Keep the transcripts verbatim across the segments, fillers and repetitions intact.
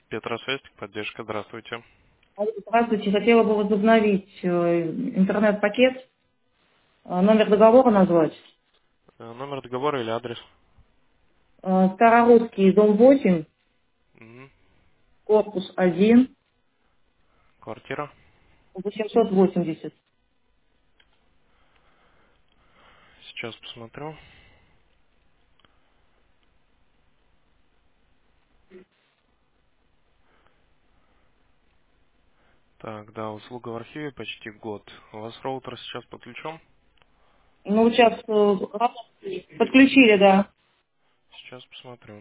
Петросвязь, поддержка, здравствуйте. Алло, здравствуйте, хотела бы возобновить э, интернет-пакет, Э, номер договора назвать. Э, Номер договора или адрес? Э, Старорусский, дом восемь, Мгм. корпус один, Квартира. восемьсот восемьдесят. Сейчас посмотрю. Так, да, услуга в архиве почти год. У вас роутер сейчас подключен? Ну, вот сейчас э, подключили, да. Сейчас посмотрю.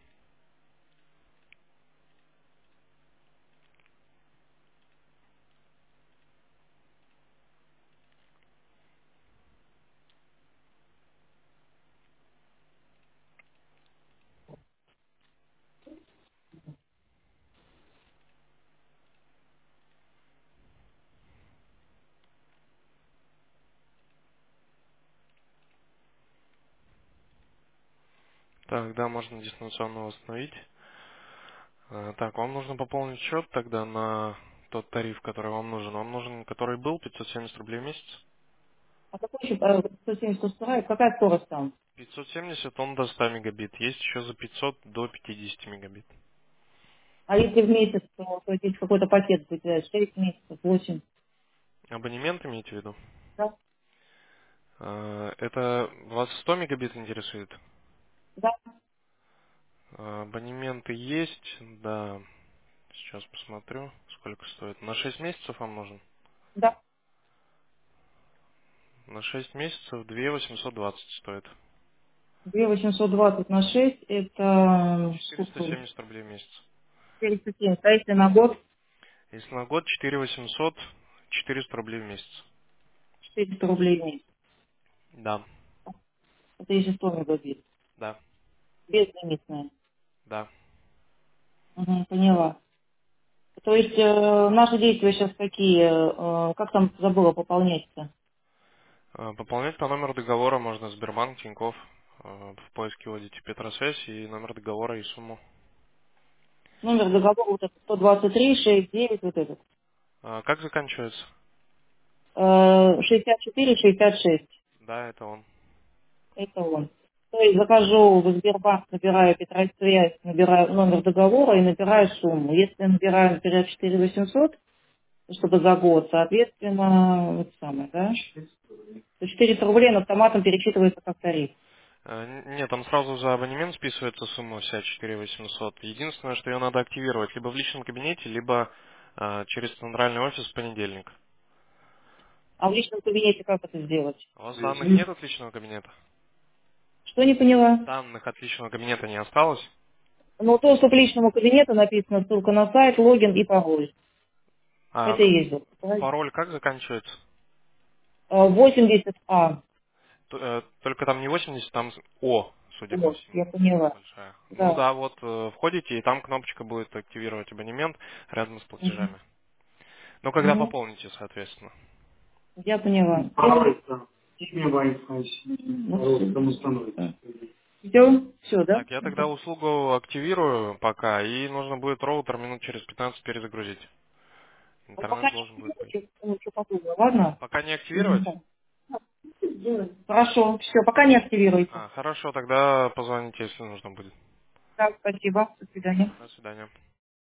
Так, да, можно дистанционно восстановить. Э, Так, вам нужно пополнить счет тогда на тот тариф, который вам нужен. Он нужен, который был, пятьсот семьдесят рублей в месяц. А какой еще, э, сто семьдесят устраивает? Какая скорость там? пятьсот семьдесят, он до ста мегабит. Есть еще за пятьсот до пятидесяти мегабит. А если в месяц, то, то есть какой-то пакет будет, э, шесть месяцев, восемь. Абонемент имеете в виду? Да, Э, Это вас сто мегабит интересует? да, Э, Абонементы есть, да. Сейчас посмотрю, сколько стоит. На шесть месяцев вам нужен? да. На шесть месяцев две восемьсот двадцать стоит. две тысячи восемьсот двадцать на шесть, это э, четыреста сколько? семьдесят рублей в месяц. четыреста семьдесят. А если на год, Если на год четыре восемьсот, четыреста рублей в месяц. четыреста рублей в месяц. Да, Это если сто мегабит. да, Безлимитная. да. Мгм, поняла. То есть э, наши действия сейчас какие? Э, как там забыла пополнять-то? Э, Пополнять по номеру договора можно Сбербанк, Тинькофф. Э, В поиске вводите Петросвязь и номер договора и сумму. Номер договора вот этот сто двадцать три шестьдесят девять, вот этот. А как заканчивается? Э, шестьдесят четыре шестьдесят шесть. Да, это он. Это он. То есть захожу в Сбербанк, набираю Петросвязь, набираю номер договора и набираю сумму. Если набираю, например, четыре восемьсот, чтобы за год, соответственно, вот самое, да? То четыреста рублей он автоматом перечитывается как тариф. Э, н- Нет, там сразу за абонемент списывается сумма вся четыре восемьсот. Единственное, что ее надо активировать либо в личном кабинете, либо э, через центральный офис в понедельник. А в личном кабинете как это сделать? У вас данных нет от личного кабинета? Что не поняла? Данных от личного кабинета не осталось? Ну, доступ к личному кабинету написано, ссылка на сайт, логин и пароль. А Это и есть доступ, в- правильно? пароль как заканчивается? А, восемьдесят А. Т- э, Только там не восемьдесят, там с- О, судя по Вот, всему, я поняла. большая. Ну Да. да, вот э, входите, и там кнопочка будет активировать абонемент рядом с Мгм. платежами. Ну, когда Мгм. пополните, соответственно. Я поняла. Все? Все, да? Так, я тогда услугу активирую пока, и нужно будет роутер минут через пятнадцать перезагрузить. А пока Интернет не должен будет быть. активируйте, лучше подумаю, ладно? Пока не активировать? Хорошо, все, пока не активируйте. А, хорошо, тогда позвоните, если нужно будет. Да, спасибо. До свидания. До свидания.